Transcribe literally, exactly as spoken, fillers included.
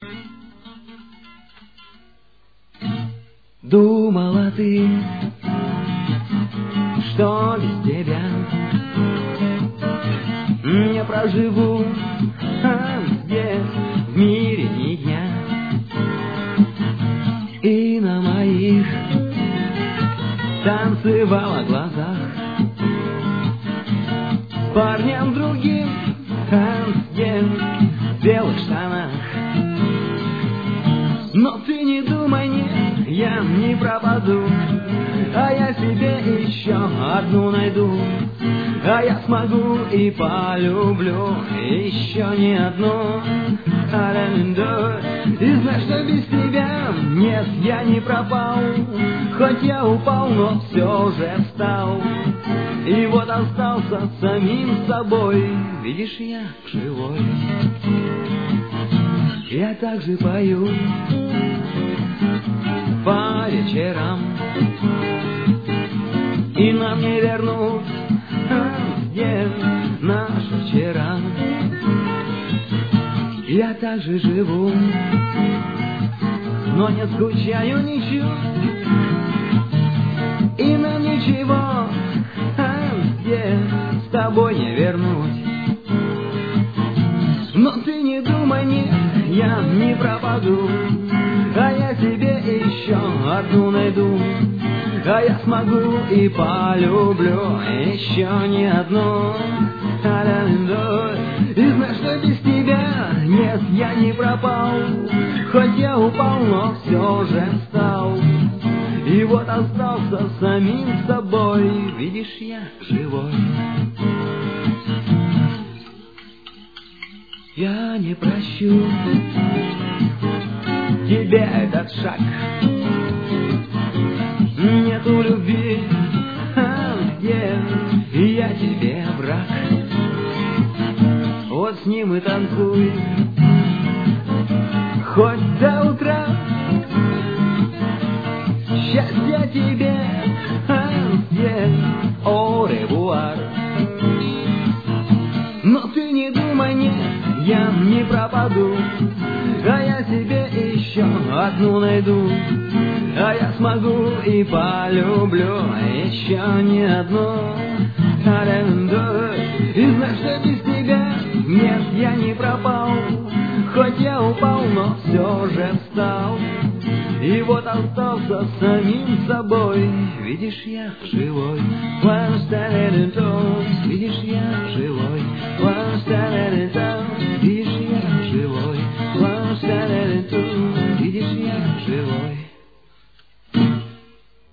Думала ты, что без тебя не проживу а здесь в мире ни дня. И на моих танцевала глазах с парнем другим а здесь в белых штанах. Но ты не думай, нет, я не пропаду, а я себе еще одну найду, а я смогу и полюблю еще не одну. И знаешь, что без тебя, нет, я не пропал, хоть я упал, но все же встал. И вот остался самим собой, видишь, я живой. Я также пою по вечерам, и нам не вернуть здесь наши вчера. Я также живу, но не скучаю ничуть, и нам ничего здесь с тобой не вернуть. Но ты не думай, нет, я не пропаду, а я себе еще одну найду, а я смогу и полюблю еще не одну. И знаешь, что без тебя, нет, я не пропал, хоть я упал, но все же встал. И вот остался самим собой, видишь, я живой. Я не прощу тебе этот шаг, нету любви, а где я тебе враг. Вот с ним и танцуй, хоть до утра. Счастья тебе, а где au revoir. Но ты не думай, нет, я не пропаду, а я себе еще одну найду, а я смогу и полюблю еще не одну. И знаешь, что без тебя, нет, я не пропал, хоть я упал, но все же встал. И вот остался самим собой, видишь, я живой. Видишь, я живой.